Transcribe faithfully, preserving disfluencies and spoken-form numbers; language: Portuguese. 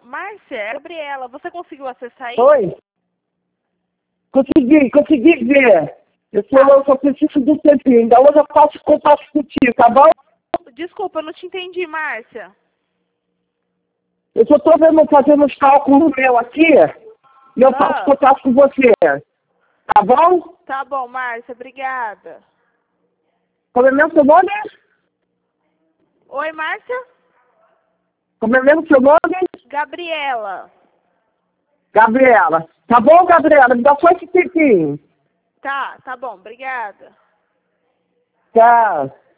Márcia, é a Gabriela, você conseguiu acessar aí? Oi? Consegui, consegui ver. Eu só, eu só preciso do tempinho. Ainda hoje eu faço contato contigo, tá bom? Desculpa, eu não te entendi, Márcia. Eu só tô vendo, fazendo os cálculos meu aqui e eu faço Ah. contato com você. Tá bom? Tá bom, Márcia, obrigada. Como é mesmo seu nome? Oi, Márcia? Como é mesmo seu nome? Gabriela. Gabriela. Tá bom, Gabriela? Me dá só esse tempinho. Tá, tá bom, obrigada. Tchau.